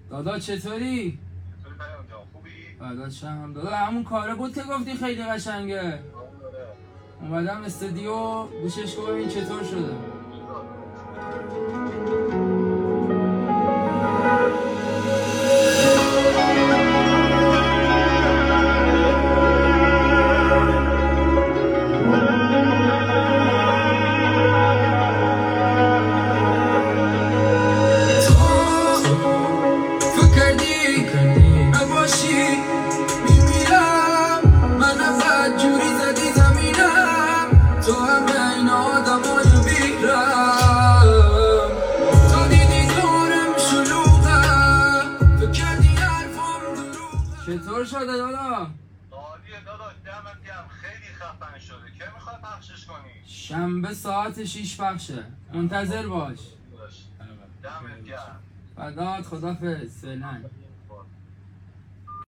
دادا چطوری؟ داداشم دادا همون کاره بود که گفتی خیلی قشنگه. اومدم استودیو گوشش کنم ببین چطور شده. چطور شده دادا؟ عالیه داداش دمت گرم خیلی خفن شده. کی میخوای پخشش کنی؟ شنبه ساعت 6 پخشه. منتظر باش. دمت گرم. فدات خدافظ. فعلا.